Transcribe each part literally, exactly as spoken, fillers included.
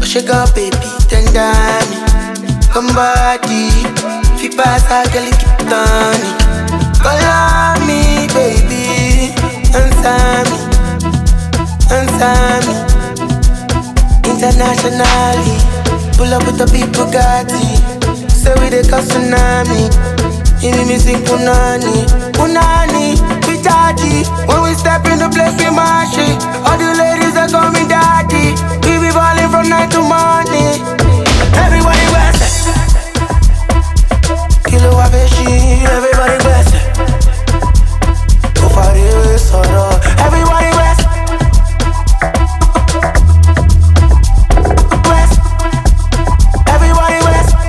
shake up, baby, tender me. Come body, fi pass a girl, keep turning. Call on me, baby, answer me, answer me. Internationally, pull up with the big Bugatti. Say we dey cause tsunami. You need me sing punani, punani, pichaji. When we step in the place, we mash it. All the ladies that call me daddy. We be ballin' from night to morning. Everybody bless it. Kilo Wabeshi, everybody bless it. Go for the sorrow. Everybody bless it. Everybody bless it.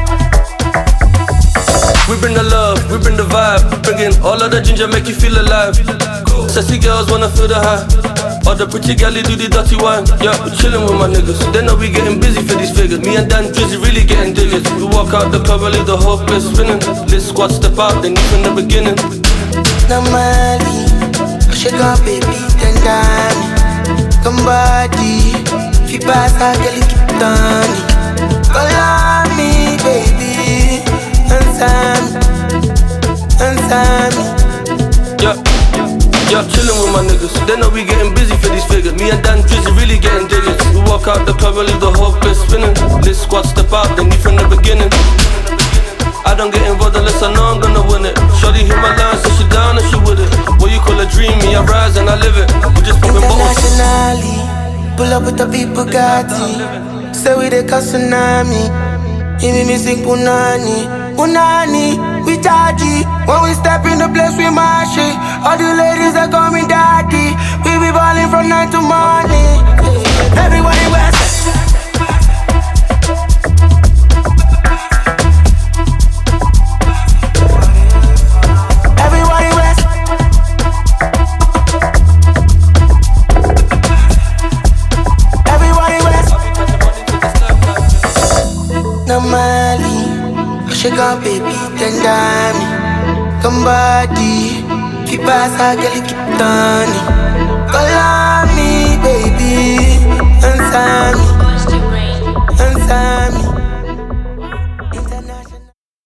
We bring the love, we bring the vibe. Bringing all of the ginger, make you feel alive. Sexy girls wanna feel the high. All the pretty gals do the dirty wine. Yeah, we chillin' with my niggas. They know we getting busy for these figures. Me and Dan Drizzy really getting diggers. We walk out the club and leave the whole place spinning. This squad step out, they knew from the beginning. Normally, shake up, baby, tender me. Come body, fi pass a girl, keep turning. Call on me, baby, answer me, answer me. Yeah. Yeah, chillin' with my niggas. They know we getting busy for these figures. Me and Dan Drizzy really getting digits. We walk out the club and leave the whole place spinning. This squad step out, they knew from the beginning. I don't get involved unless I know I'm gonna win it. Shorty hit my line, so she down and she with it. What you call a dream, me I rise and I live it. We just poppin' bottles. Internationally, pull up with the big Bugatti. Say we dey cause tsunami. You make me sing punani, punani, we chargy. When we step in the place, we mash it. All the ladies that call me daddy. We be ballin' from night to morning. Everybody bless it. Everybody bless it. Everybody bless it. Normally, shake up, baby, tender me. Come body, fi pass a girl, keep turning. Call on me, baby, answer me,